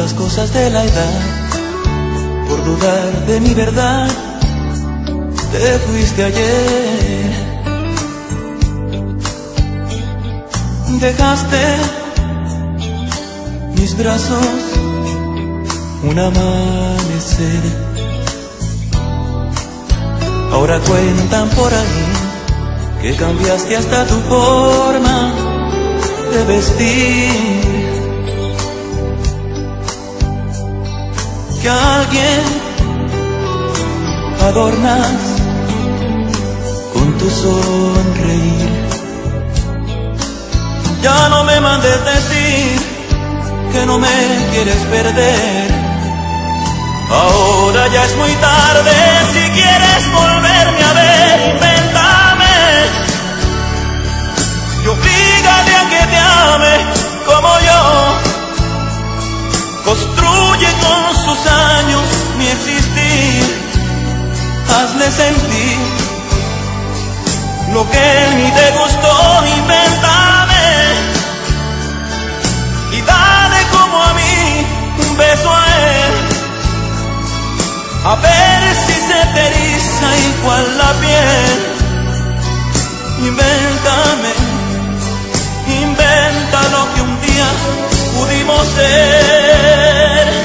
las cosas de la edad, por dudar de mi verdad, te fuiste ayer. Dejaste mis brazos un amanecer. Ahora cuentan por ahí que cambiaste hasta tu forma de vestir, que a alguien adornas con tu sonreír. Ya no me mandes decir que no me quieres perder. Ahora ya es muy tarde, si quieres volverme a ver, invéntame y oblígate a que te ame como yo. Construye con sus años mi existir, hazle sentir lo que ni te gustó, invéntame y dale como a mí un beso a él, a ver si se te eriza igual la piel. Invéntame, inventa lo que un día pudimos ser.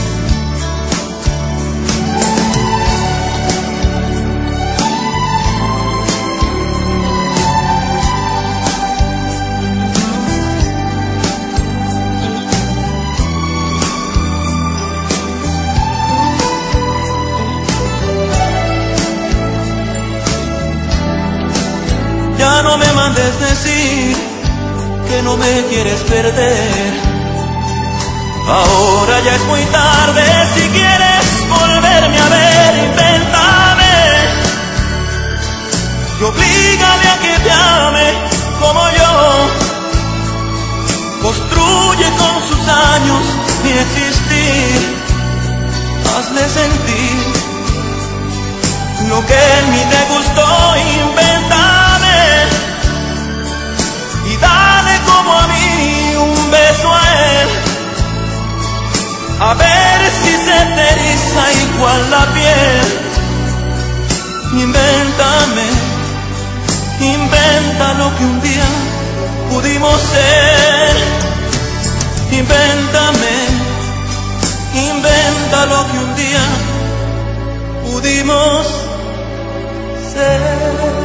Ya no me mandes decir que no me quieres perder. Ahora ya es muy tarde, si quieres volverme a ver, invéntame y oblígale a que te ame como yo. Construye con sus años mi existir, hazle sentir lo que ni te gustó, invéntame y dale como a mí un beso a él, a ver si se te eriza igual la piel. Invéntame, inventa lo que un día pudimos ser. Invéntame, inventa lo que un día pudimos ser.